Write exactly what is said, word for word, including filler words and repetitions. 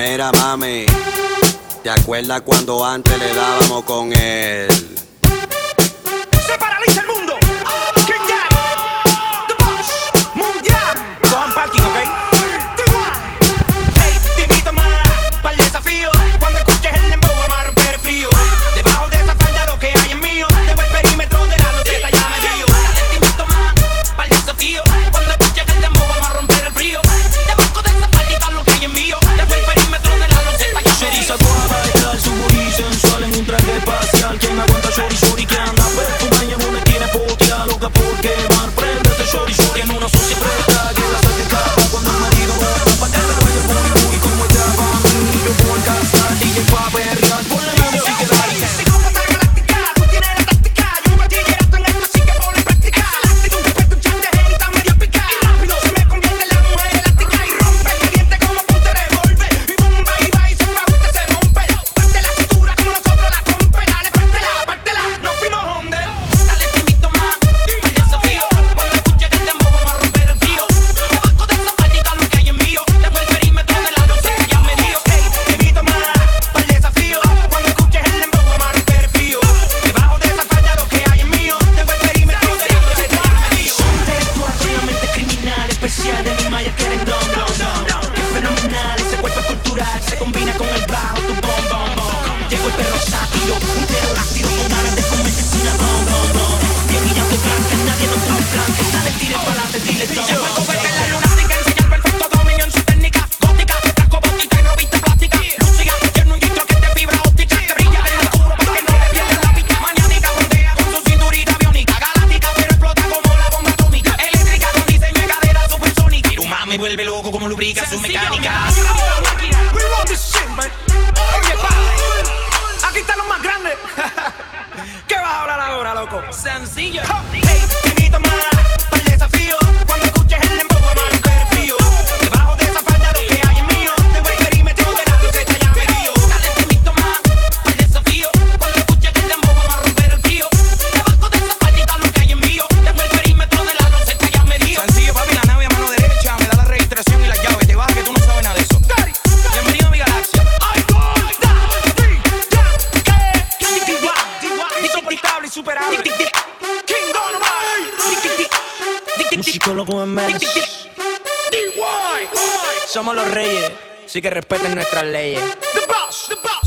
Mira, mami, ¿te acuerdas cuando antes le dábamos con él? Se paraliza el mundo. King Jack, The Boss Mundial. Cojan parking, ¿ok? Hey, te invito más para el desafío. Cuando escuches el dembow vamos a romper el frío. Debajo de esa falda lo que hay es mío. Tengo el perímetro de la loqueta, ya me dio. Te invito más para el desafío. Cuando escuches el dembow vamos a romper el frío. Debajo de esa faldita lo que hay es mío. Tengo el perímetro de la loqueta, ya me dio. Su booty sensual en un traje espacial. ¿Quién aguanta shorty shorty que anda perfumada y en una esquina potea loca porque van? Préndete shorty shorty en una sucia preta que la saque capa cuando el marido va pa' que te vaya el booty booty como el Java. Yo voy a casa, D J pa' perrear, ponle la música de ahí. Si como para galáctica, tú tienes la táctica. Yo un bachillerato en esto así que ponle en práctica. Galáctico, un respeto, un chat de gente está medio picada. Y rápido se me convierte en la mujer elástica y rompe el diente como punta de golpe. Y bomba y va y se va, usted se rompe. Parte la cintura como nosotros la rompe. Dale, pártela, pártela, no fuimos donde. Dale, te invito más al desafío. Cuando escuches el dembow vamos a romper el frío. Debajo de esa faldita lo que hay es mío. Tengo el perímetro de la loca que ya me dio. Hey, te invito más al desafío. Cuando escuches el dembow vamos a romper el frío. Debajo de esa falda lo que hay es mío. Tengo el perímetro de la loca que ya me dio. Intelectualmente criminal, especial de mi maya que eres don, don, don. Qué fenomenal, ese cuerpo es cultural, se combina con el bajo, tu bom, bom, bom. Llegó el perro sátiro, un pterodáctilo con alas de comerte sin la bom, bom, bom. Bien y ya te blanca, nadie nos trae blanca. Dale, tire pa'lante, dile todo. Llegó el copete en la lunática, enseñar perfecto dominio en su técnica gótica. Trajo botita y robista plástica. Lúcica, tiene un distro que te fibra óptica. Que brilla en el oscuro para que no le pierdas la pista. Maniática, frontea con su cinturita biónica. Galáctica, pero explota como la bomba atómica. Eléctrica con diseño de cadera supersónica. Tu mamá me vuelve loco como lubrica su mecánica. We run this shit, man. Oye, pa, aquí están los más grandes. ¿Qué vas a hablar ahora, loco? Sencillo. Hey, te invito más para el desafío. Cuando escuches el dembow vamos a romper el frío. Debajo de esa falda lo que hay es mío. Tengo el perímetro de la loqueta, ya me dio. Dale, te invito más para el desafío. Cuando escuches el dembow vamos a romper el frío. Debajo de esa faldita lo que hay es mío. Tengo el perímetro de la loqueta, ya me dio. Sencillo, papi, la nave a mano derecha me da la registración y la llave. Te baja que tú no sabes nada de eso. Bienvenido a mi galaxia. Insoportable y superable. King Dynamite. Musicólogo en mes. D Y. Somos los reyes, así que respeten nuestras leyes. The Boss, The Boss.